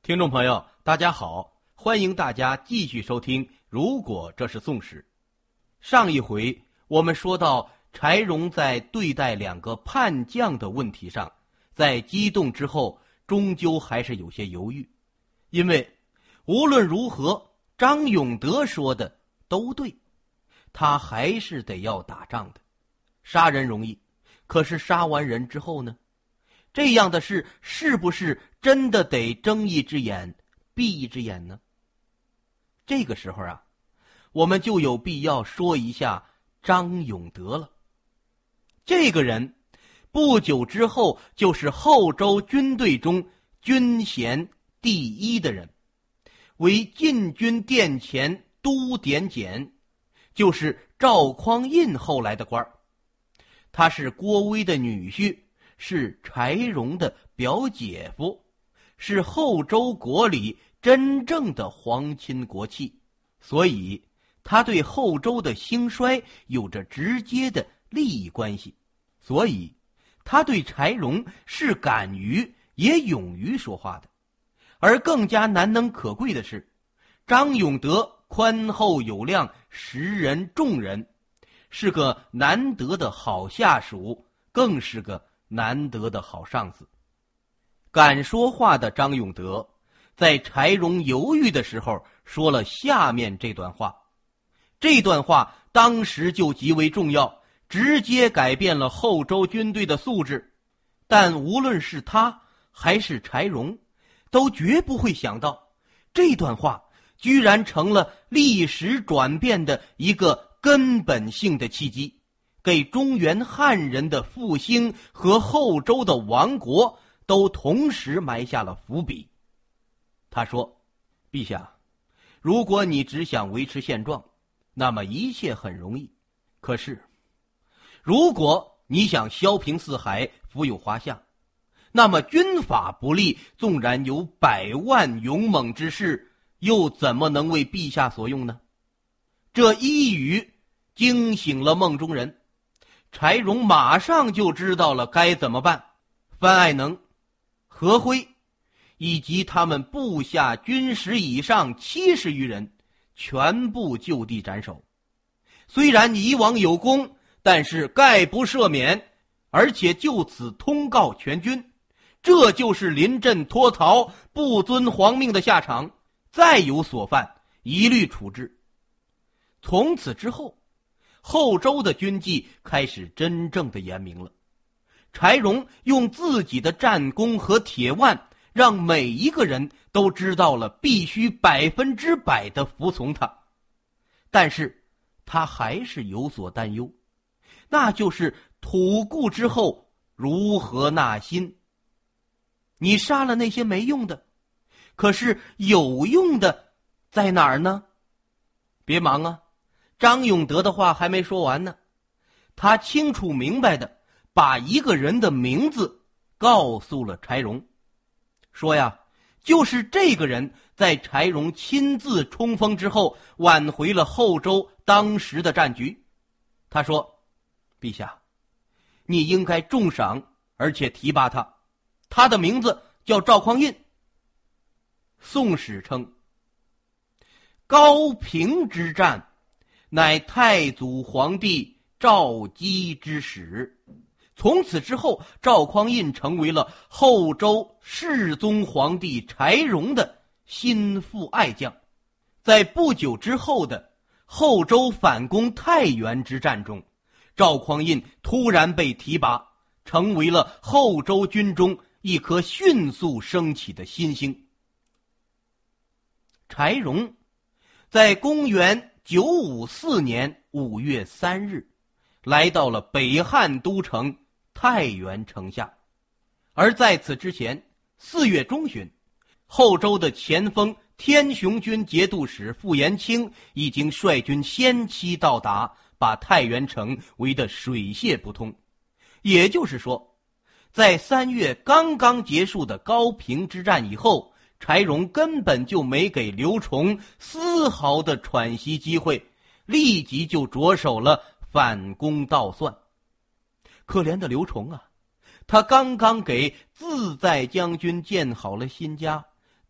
听众朋友，大家好，欢迎大家继续收听《如果这是宋史》。上一回我们说到，柴荣在对待两个叛将的问题上，在激动之后，终究还是有些犹豫，因为无论如何，张永德说的都对，他还是得要打仗的。杀人容易，可是杀完人之后呢？这样的事是不是真的得睁一只眼闭一只眼呢？这个时候啊，我们就有必要说一下张永德了。这个人不久之后就是后周军队中军衔第一的人，为禁军殿前都点检，就是赵匡胤后来的官儿。他是郭威的女婿，是柴荣的表姐夫，是后周国里真正的皇亲国戚，所以他对后周的兴衰有着直接的利益关系，所以他对柴荣是敢于也勇于说话的。而更加难能可贵的是，张永德宽厚有量，识人重人，是个难得的好下属，更是个难得的好上司。敢说话的张永德在柴荣犹豫的时候说了下面这段话，这段话当时就极为重要，直接改变了后周军队的素质。但无论是他还是柴荣，都绝不会想到，这段话居然成了历史转变的一个根本性的契机，给中原汉人的复兴和后周的亡国都同时埋下了伏笔。他说：陛下，如果你只想维持现状，那么一切很容易，可是如果你想削平四海，富有华夏，那么军法不利，纵然有100万勇猛之士，又怎么能为陛下所用呢？这一语惊醒了梦中人，柴荣马上就知道了该怎么办。范爱能、何辉以及他们部下军10以上70余人，全部就地斩首。虽然以往有功，但是概不赦免，而且就此通告全军，这就是临阵脱逃、不遵皇命的下场，再有所犯，一律处置。从此之后，后周的军纪开始真正的严明了。柴荣用自己的战功和铁腕，让每一个人都知道了必须100%的服从他。但是他还是有所担忧，那就是吐故之后如何纳新。你杀了那些没用的，可是有用的在哪儿呢？别忙啊，张永德的话还没说完呢。他清楚明白的把一个人的名字告诉了柴荣，说呀，就是这个人在柴荣亲自冲锋之后，挽回了后周当时的战局。他说：陛下，你应该重赏而且提拔他，他的名字叫赵匡胤。宋史称，高平之战乃太祖皇帝赵姬之始。从此之后，赵匡胤成为了后周世宗皇帝柴荣的心腹爱将。在不久之后的后周反攻太原之战中，赵匡胤突然被提拔，成为了后周军中一颗迅速升起的新星。柴荣在公元954年5月3日来到了北汉都城太原城下，而在此之前4月中旬，后周的前锋天雄军节度使傅延清已经率军先期到达，把太原城围得水泄不通。也就是说，在3月刚刚结束的高平之战以后，柴荣根本就没给刘崇丝毫的喘息机会，立即就着手了反攻倒算。可怜的刘崇啊，他刚刚给自在将军建好了新家，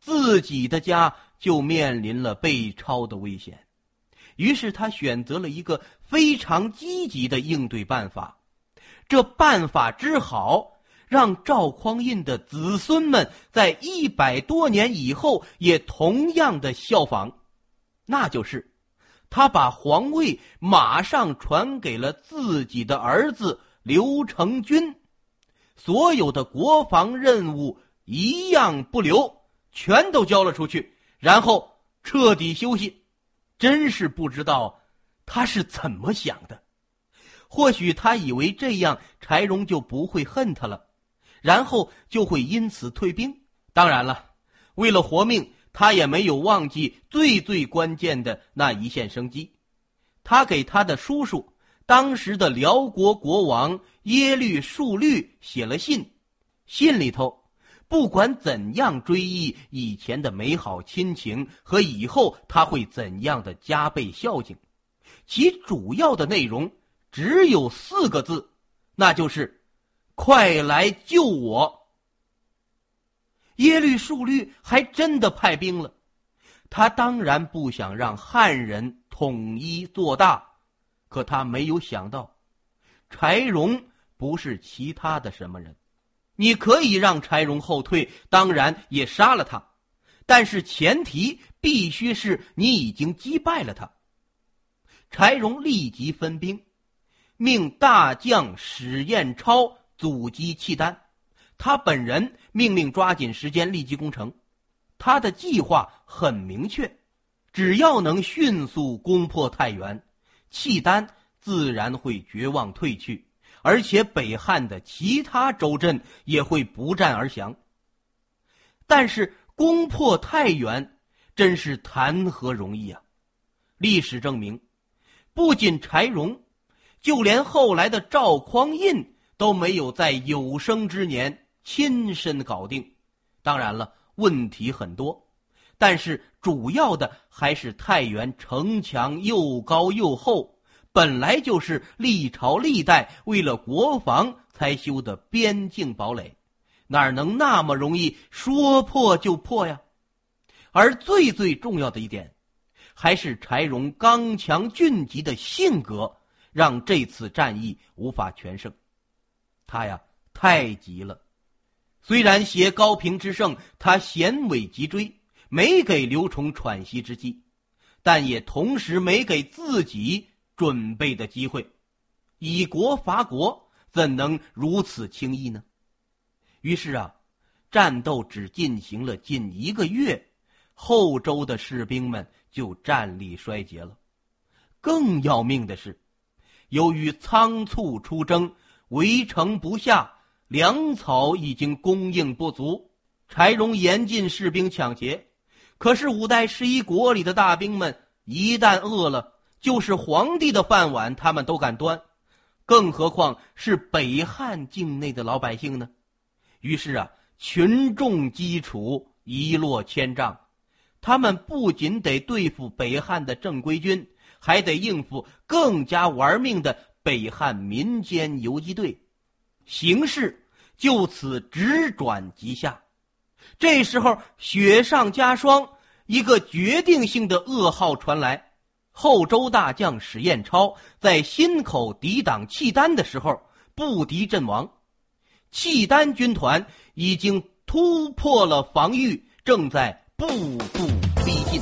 自己的家就面临了被抄的危险。于是他选择了一个非常积极的应对办法。这办法之好，让赵匡胤的子孙们在100多年以后也同样的效仿，那就是他把皇位马上传给了自己的儿子刘承君，所有的国防任务一样不留，全都交了出去，然后彻底休息。真是不知道他是怎么想的。或许他以为这样柴荣就不会恨他了，然后就会因此退兵。当然了，为了活命，他也没有忘记最关键的那一线生机。他给他的叔叔，当时的辽国国王耶律树律写了信，信里头不管怎样追忆以前的美好亲情和以后他会怎样的加倍孝敬，其主要的内容只有4个字，那就是快来救我。耶律树律还真的派兵了，他当然不想让汉人统一做大，可他没有想到柴荣不是其他的什么人。你可以让柴荣后退，当然也杀了他，但是前提必须是你已经击败了他。柴荣立即分兵，命大将史彦超阻击契丹，他本人命令抓紧时间立即攻城。他的计划很明确，只要能迅速攻破太原，契丹自然会绝望退去，而且北汉的其他州镇也会不战而降。但是攻破太原真是谈何容易啊！历史证明，不仅柴荣，就连后来的赵匡胤都没有在有生之年亲身搞定。当然了，问题很多，但是主要的还是太原城墙又高又厚，本来就是历朝历代为了国防才修的边境堡垒，哪能那么容易说破就破呀？而最重要的一点，还是柴荣刚强俊急的性格，让这次战役无法全胜。他呀，太急了。虽然携高平之胜，他衔尾急追，没给刘崇喘息之机，但也同时没给自己准备的机会。以国伐国，怎能如此轻易呢？于是啊，战斗只进行了近1个月，后周的士兵们就战力衰竭了。更要命的是，由于仓促出征，围城不下，粮草已经供应不足，柴荣严禁士兵抢劫。可是5代11国里的大兵们一旦饿了，就是皇帝的饭碗他们都敢端，更何况是北汉境内的老百姓呢？于是啊，群众基础一落千丈，他们不仅得对付北汉的正规军，还得应付更加玩命的北汉民间游击队，形势就此直转急下。这时候雪上加霜，一个决定性的噩耗传来，后周大将史彦超在新口抵挡契丹的时候不敌阵亡，契丹军团已经突破了防御，正在步步逼近。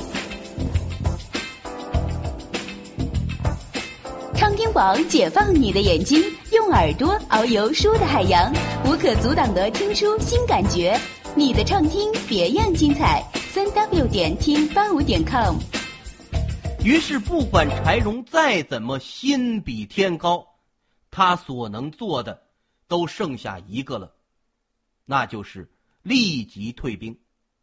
畅听网解放你的眼睛，用耳朵遨游书的海洋，无可阻挡的听书新感觉。你的畅听别样精彩，3w.听85.com。 于是不管柴荣再怎么心比天高，他所能做的都剩下一个了，那就是立即退兵。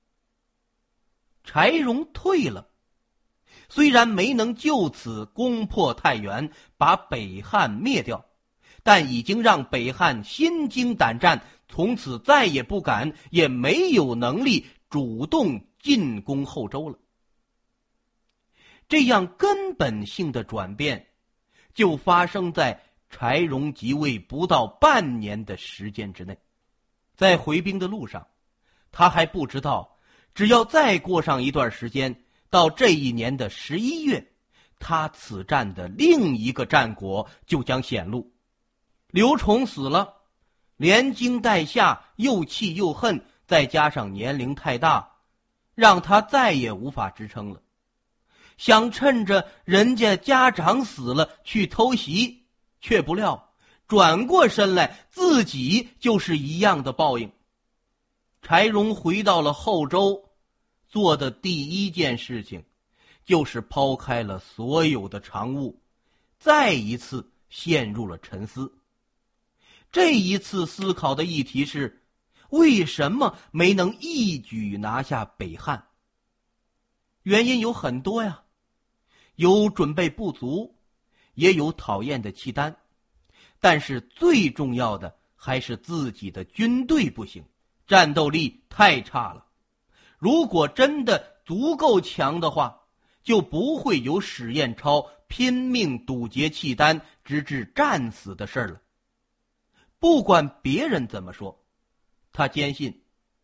柴荣退了，虽然没能就此攻破太原，把北汉灭掉，但已经让北汉心惊胆战，从此再也不敢也没有能力主动进攻后周了。这样根本性的转变就发生在柴荣即位不到半年的时间之内。在回兵的路上，他还不知道只要再过上一段时间，到这一年的11月，他此战的另一个战果就将显露。刘崇死了，连惊带吓，又气又恨，再加上年龄太大，让他再也无法支撑了。想趁着人家家长死了去偷袭，却不料转过身来自己就是一样的报应。柴荣回到了后周，做的第一件事情就是抛开了所有的常务，再一次陷入了沉思。这一次思考的议题是，为什么没能一举拿下北汉？原因有很多呀，有准备不足，也有讨厌的契丹，但是最重要的还是自己的军队不行，战斗力太差了。如果真的足够强的话，就不会有史彦超拼命堵截契丹直至战死的事儿了。不管别人怎么说，他坚信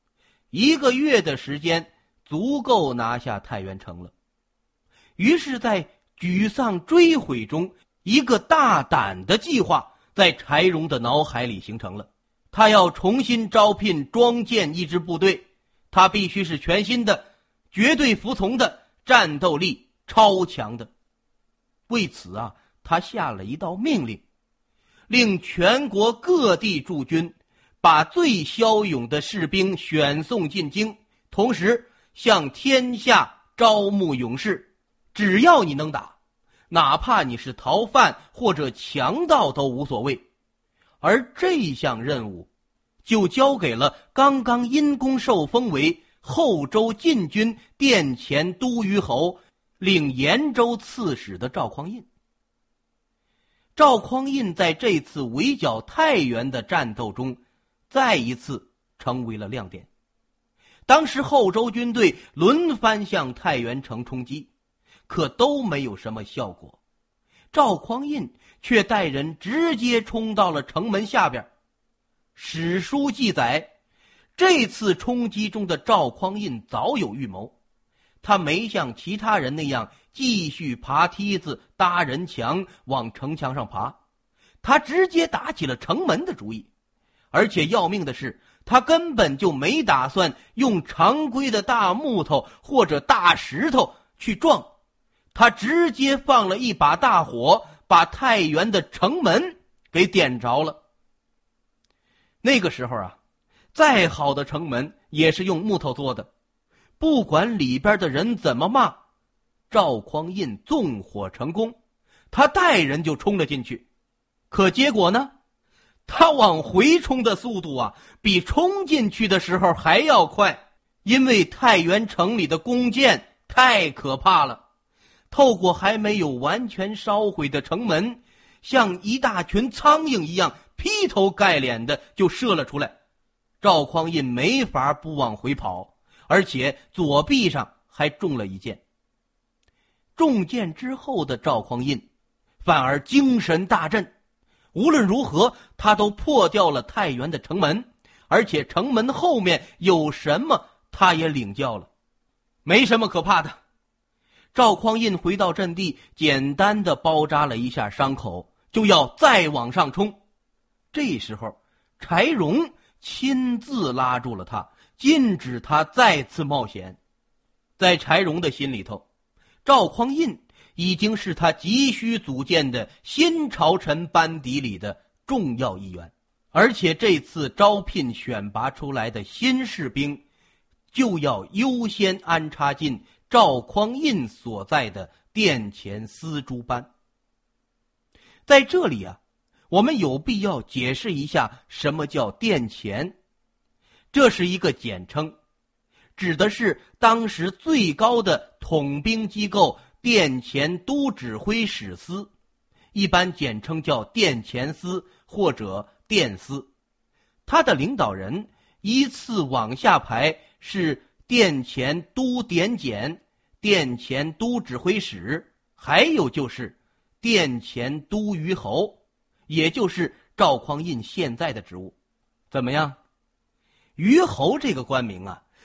1个月的时间足够拿下太原城了。于是在沮丧追悔中，一个大胆的计划在柴荣的脑海里形成了。他要重新招聘庄建一支部队，他必须是全新的，绝对服从的，战斗力超强的。为此啊，他下了一道命令，令全国各地驻军把最骁勇的士兵选送进京，同时向天下招募勇士，只要你能打，哪怕你是逃犯或者强盗都无所谓。而这项任务就交给了刚刚因功受封为后周禁军殿前都虞侯、领延州刺史的赵匡胤。赵匡胤在这次围剿太原的战斗中再一次成为了亮点。当时后周军队轮番向太原城冲击，可都没有什么效果。赵匡胤却带人直接冲到了城门下边。史书记载，这次冲击中的赵匡胤早有预谋，他没像其他人那样继续爬梯子搭人墙往城墙上爬，他直接打起了城门的主意。而且要命的是，他根本就没打算用常规的大木头或者大石头去撞，他直接放了一把大火，把太原的城门给点着了。那个时候啊，再好的城门也是用木头做的，不管里边的人怎么骂，赵匡胤纵火成功，他带人就冲了进去。可结果呢，他往回冲的速度啊，比冲进去的时候还要快，因为太原城里的弓箭太可怕了，透过还没有完全烧毁的城门，像一大群苍蝇一样劈头盖脸的就射了出来。赵匡胤没法不往回跑，而且左臂上还中了一箭。中箭之后的赵匡胤反而精神大振，无论如何他都破掉了太原的城门，而且城门后面有什么他也领教了。没什么可怕的。赵匡胤回到阵地，简单的包扎了一下伤口，就要再往上冲。这时候柴荣亲自拉住了他，禁止他再次冒险。在柴荣的心里头，赵匡胤已经是他急需组建的新朝臣班底里的重要一员，而且这次招聘选拔出来的新士兵就要优先安插进赵匡胤所在的殿前丝竹班。在这里啊，我们有必要解释一下什么叫殿前。这是一个简称，指的是当时最高的统兵机构殿前都指挥使司，一般简称叫殿前司或者殿司。他的领导人依次往下排是殿前都点检、殿前都指挥使，还有就是殿前都虞侯，也就是赵匡胤现在的职务。怎么样？虞侯这个官名啊，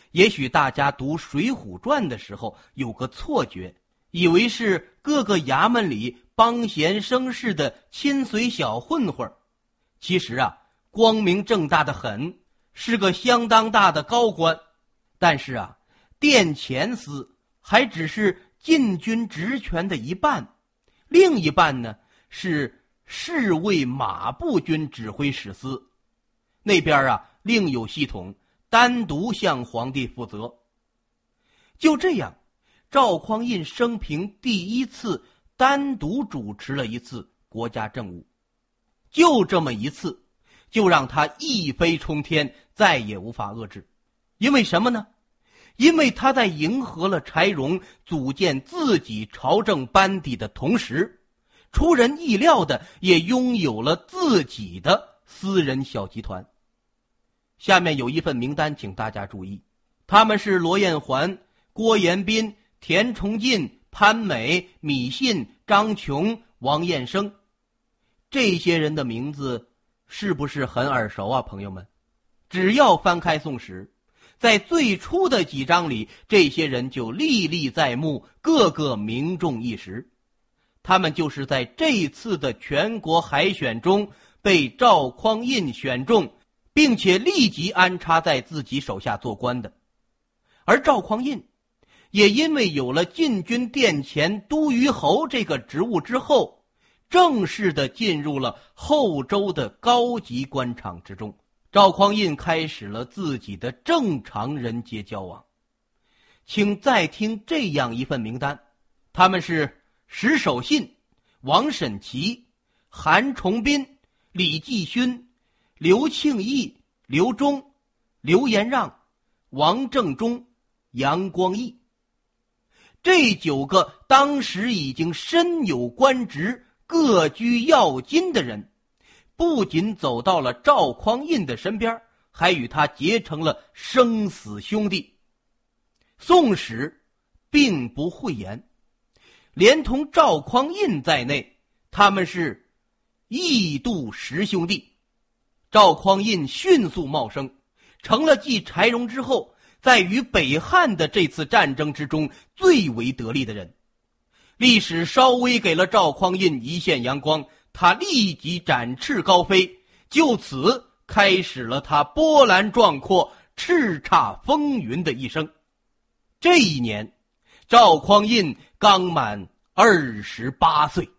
也许大家读《水浒传》的时候有个错觉，以为是各个衙门里帮闲生事的亲随小混混，其实啊，光明正大的很，是个相当大的高官。但是啊，殿前司还只是禁军职权的一半，另一半呢是侍卫马步军指挥使司，那边啊另有系统，单独向皇帝负责。就这样，赵匡胤生平第一次单独主持了一次国家政务，就这么一次，就让他一飞冲天，再也无法遏制。因为什么呢？因为他在迎合了柴荣组建自己朝政班底的同时，出人意料的也拥有了自己的私人小集团。下面有一份名单，请大家注意，他们是罗彦环、郭延斌、田崇进、潘美、米信、张琼、王彦生。这些人的名字是不是很耳熟啊，朋友们？只要翻开《宋史》，在最初的几章里，这些人就历历在目，个个名重一时。他们就是在这次的全国海选中被赵匡胤选中，并且立即安插在自己手下做官的。而赵匡胤也因为有了禁军殿前都虞侯这个职务之后，正式的进入了后周的高级官场之中。赵匡胤开始了自己的正常人际交往。请再听这样一份名单，他们是石守信、王审琦、韩崇斌、李继勋、刘庆义、刘忠、刘延让、王正中、杨光义。这9个当时已经身有官职、各居要津的人，不仅走到了赵匡胤的身边，还与他结成了生死兄弟。宋史并不讳言，连同赵匡胤在内，他们是义度十兄弟。赵匡胤迅速冒升，成了继柴荣之后在与北汉的这次战争之中最为得力的人。历史稍微给了赵匡胤一线阳光，他立即展翅高飞，就此开始了他波澜壮阔、叱咤风云的一生。这一年，赵匡胤刚满28岁。